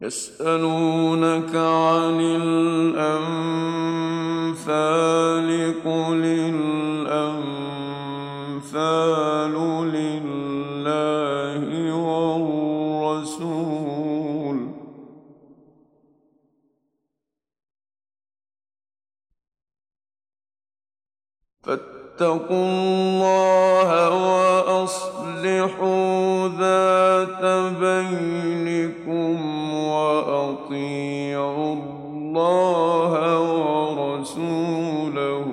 يسألونك عن الأنفال قل الأنفال لله والرسول فاتقوا الله وأصلحوا ذات بينكم وأطيعوا الله ورسوله